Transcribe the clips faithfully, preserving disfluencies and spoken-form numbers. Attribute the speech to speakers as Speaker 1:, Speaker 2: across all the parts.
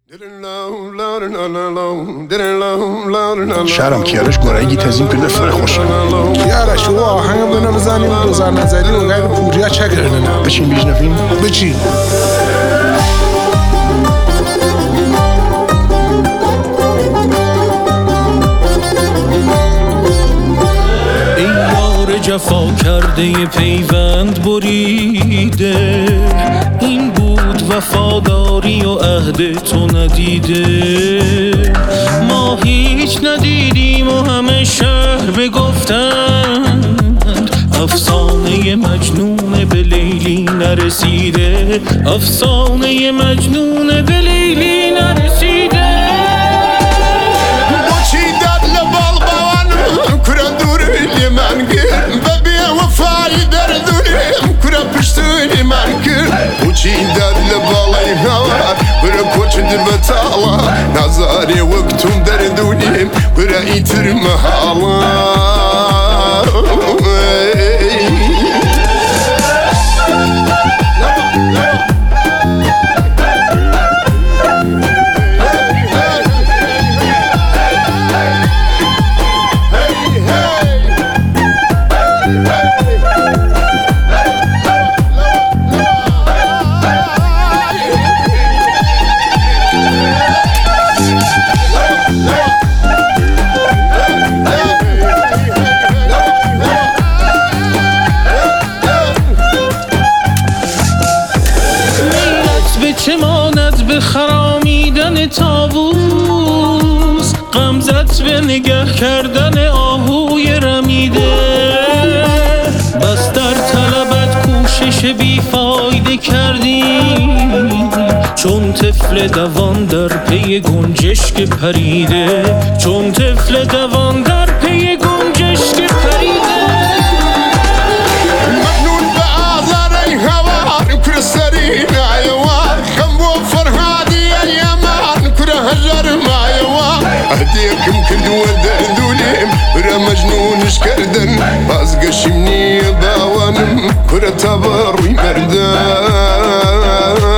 Speaker 1: شهرم کیارش گرایی تزین کنده فر خوشه
Speaker 2: کیارش و آهنگ بنا بزنیم و دوزار نزدی و غیر پوریا چه کردنه
Speaker 1: بچین بیش نفیم
Speaker 2: بچین
Speaker 3: ای یار جفا کرده پیوند بریده این بود وفاداری و عهد تو ندیده ما هیچ ندیدیم و همه شهر بگفتند افسانه مجنون به لیلی نرسیده افسانه مجنون به لیلی نرسیده
Speaker 4: من کرد و بیا وفای دردونیم کرا پشتونی من کرد بوچی داد لبالای هوار کرا کوچند بتالا نظاری وقتم دردونیم کرا ایتر محالا
Speaker 3: چه ماند به خرامیدن طاووس غمزت به نگه کردن آهوی رمیده بس در طلبت کوشش بیفایده کردیم چون طفل دوان در پی گنجشک پریده چون طفل دوان در پی گنجشک پریده
Speaker 4: مجنون به آزار هوار کر سرین ایوان هجر مايوا اهديكم كل ودوليم برا مجنونش كردن باز قشمني باوانم برا تبروي مردان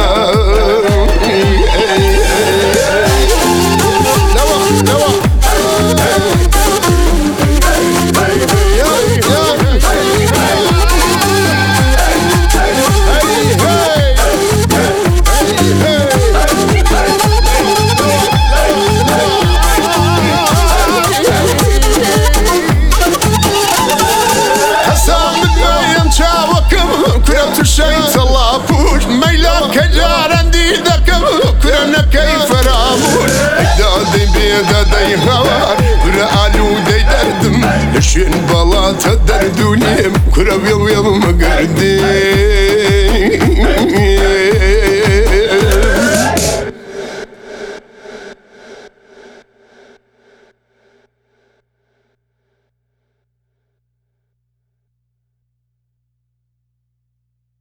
Speaker 4: شيء صلابوش ميلاك جارندي ذكب كرنا كيف راموش اجدادي بيدادي هوار ورقالو دي دردم لشين بلاتا دردونيم كرا بيو بيو مقردي